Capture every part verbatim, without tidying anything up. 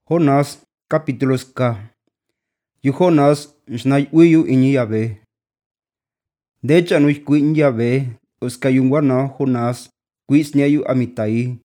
Jonás, capítulos K. Yu Jonás, shnai uyu inyi yabe. De hecho, no kuin yabe, oska yungwana Jonás, kuis nyayu amitai.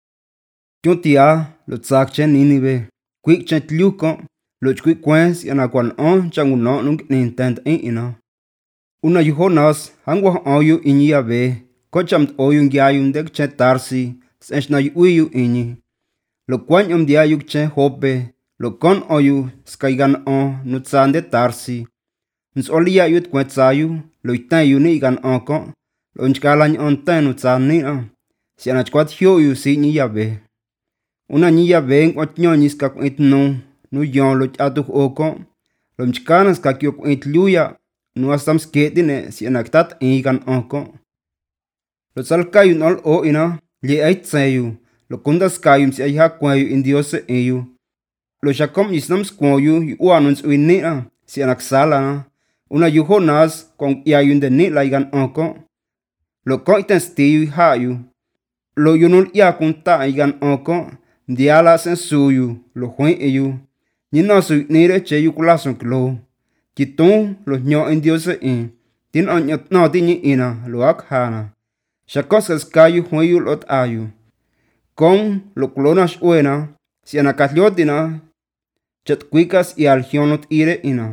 Tiontia, lo tsak chen ninibe, kuik chen tluko, lo chkuik kwens yana kwan on changuno nung nintent ina. Una yu Jonás, hangwa oyu inyi yabe, kochamt oyun gyayun dek chen tarsi, senshnai uyu inyi. Lo kwan yom dia yuk chen hope, lo kon oyu skaigan on nutsande tarsi. Ns olia yut kwetsayu, lo itan yu ni igan onko, lo nchkalan on ten nutsani a, si anachkwat hyo yu si ni yabe. Una ni yabe nkwat nyonis ka kwit no, nu yon lo chatuk oko, lo mchkanas ka kyo kwit luya, nu asam sketine si anaktat igan onko. Lo salkayu nol o ina, li ay tsayu, lo kundas kayum si ay hakwayu indiose eyu. Lo shakom yisnam skwoyu yu uanuns uinea, si anaksala na. Una yu Jonás kong yayun de ni laigan onko. Lo kong iten stiyu hayu. Lo yunul yakun ta igan onko, diala sen suyu, lo huen eyu. Nino su nire che yu kulason klo. Kitun lo nyo indiose in. Tin on nyot no ti ni ina, lo akhana. Shakos kaskayu hueyu lot ayu. Kong lo klonas uena, si anakatliotina, chat kwikas y algionot ire ina.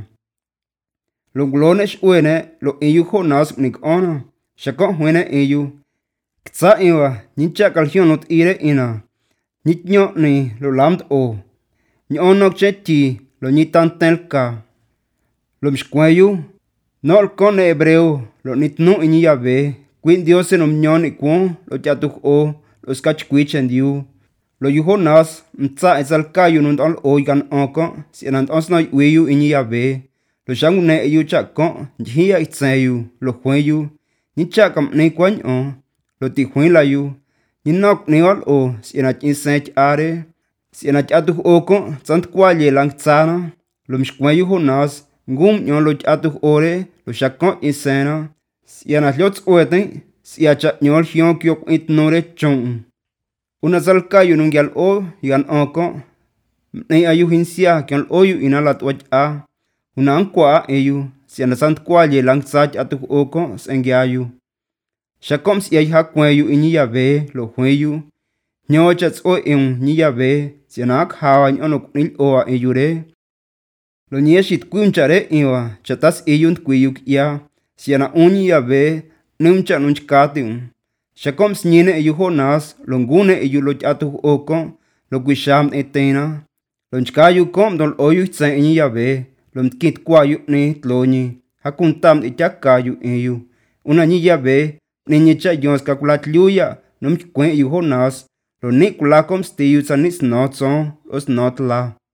Lo glones uene, lo eyu Jonás nik ona, shakon huene eyu. Ktsa iwa, nichak algionot ire ina. Nitnyo ni lo lamd o. Nyonok cheti, lo nitan telka. Lo mshkweyu, no el kone hebreo, lo nitnu inyi yabe, kwin diose no mnyon ikwon, lo chatuk o, lo skachkwichen diu. Lo yu Jonás, mtsa esalkayu nundol oigan onko, si anand osnoy uyu inyi yabe. Lo shangune eyu chakon, njia itseyu, lo hueyu, ni chakam ne kwany on, lo ti huelayu, ni nok neol o, si anach insech are, si anach atuk oko, sant kwaye lang tsana, lo mshkweyu Jonás, ngum nyon lo chatuk ore, lo shakon insena, si anach liots uete, si achat nyol hion kyok itnore chong. Una salkayu nungyal o, yan onko, ne ayu hinsia kyol oyu inalat wach a, una ankwa eyu, si anasant kwaye lang tsach atuk oko, sengyayu. Shakom si ay hakweyu inyi yabe, lo hueyu, nyo chats o eun nyi yabe, si anak hawa nyonok nil oa eyure. Lo nyeshit kumchare iwa, chatas eyunt kwiyuk ya, si ana unyi yabe, numcha nunchkatiun. Shakom snyene eyu Jonás, lo ngune eyu lo chatuk oko, lo kwisham etena. Lo nchkayu kom dol oyu tsen inyi yabe, lo mtkit kwayu ni tlonyi, hakuntam ityakayu eyu. Una nyi yabe, ninyicha yons kakulatluya, numchkwen eyu Jonás, lo nikulakom stiyu sanis notson, os notla.